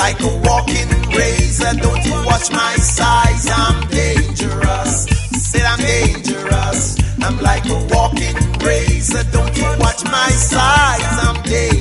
like a walking razor. Don't you watch my size? I'm dangerous. Said I'm dangerous. I'm like a walking razor. Don't you watch my size? I'm dangerous.